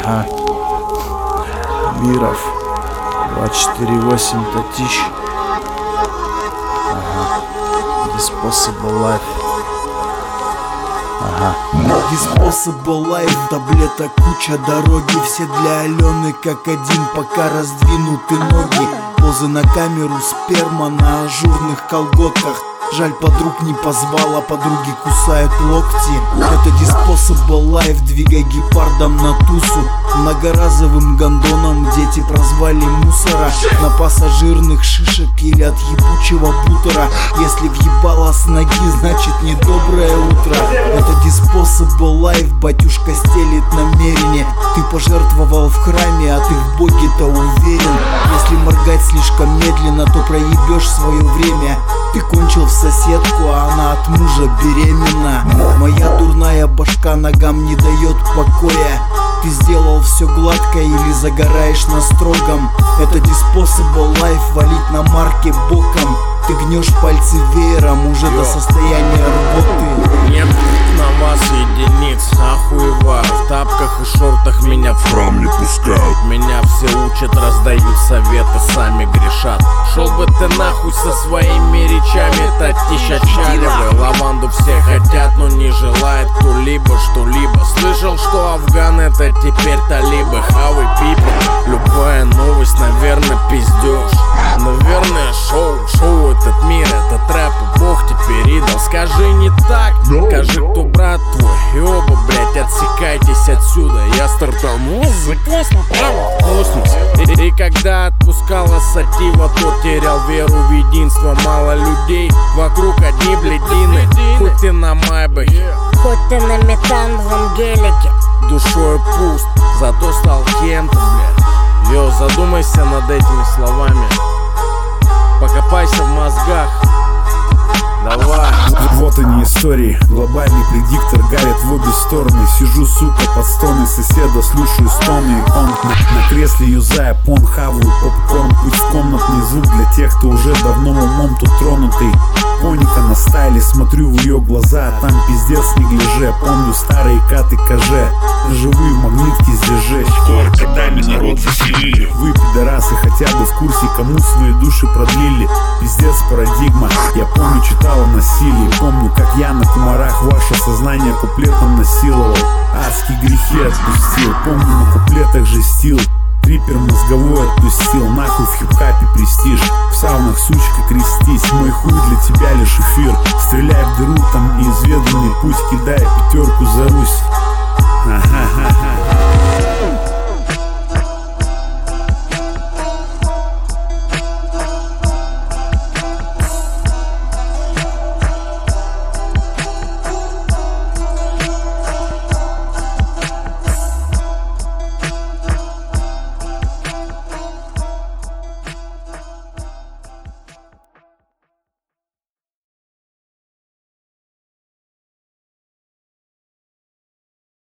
Ага. Миров 248 Татищ. Ага. Disposable Life. Ага. Disposable Life, таблеток куча, дороги все для Алены как один, пока раздвинуты ноги. Позы на камеру, сперма на ажурных колготках. Жаль, подруг не позвала, подруги кусают локти. Это Disposable Life, двигай гепардом на тусу. Многоразовым гондоном дети прозвали мусора. На пассажирных шишек или от ебучего бутера. Если въебало с ноги, значит недоброе утро. Это Disposable Life, батюшка стелит намерение. Ты пожертвовал в храме, а ты в Боге-то уверен. Если моргать слишком медленно, то проебешь свое время. Ты кончил в соседку, а она от мужа беременна. Моя дурная башка ногам не дает покоя. Ты сделал все гладко или загораешь на строгом. Это Disposable Life, валить на марке боком. Ты гнешь пальцы веером уже до состояния рвоты. Нет на вас единиц, охуеваю. В тапках и шортах меня в храм не пускают. Меня все учат, раздают советы, сами грешат. Шел бы ты нахуй со своими речами, Татища Чалевой. Лаванду все хотят, но не желает кто-либо что-либо. Слышал, что Афган это теперь талибы. Хавы пипа, любая новость, наверное, пиздёж. Наверное, шоу этот мир, этот рэп, Бог теперь идол. Скажи не так, скажи, кто брат твой. И оба, блять, отсекайтесь отсюда. Я стартал музыку, прямо в космос. И когда отпускала сатива, то терял веру в единство. Мало людей, вокруг одни бледины. Хоть ты на майбахе, хоть ты на метановом гелике, душой пуст, зато стал кем-то, блядь. Йо, задумайся над этими словами, покопайся в мозгах. Давай. Вот они истории, глобальный предиктор галит в обе стороны. Сижу, сука, под стоны соседа, слушаю стоны. Он на кресле юзая пон, хаваю попкорн. Пусть комнатный звук для тех, кто уже давно умом тут тронутый. Коника на стайле, смотрю в ее глаза, там пиздец неглиже. Помню старые каты КЖ, живые в магнитке здесь жечь. Годами народ заселили. Вы, пидорасы, хотя бы в курсе, кому свои души продлили. Пиздец парадигма, я помню, читал о насилии. Помню, как я на кумарах ваше сознание куплетом насиловал. Адские грехи отпустил, помню, на куплетах жестил. Трипер мозговой отпустил, нахуй в хип-хапе престиж. В саунах, сучка, крестись, мой хуй для тебя лишь эфир. Стреляй в дыру, там неизведанный путь, кидай пятерку за Русь.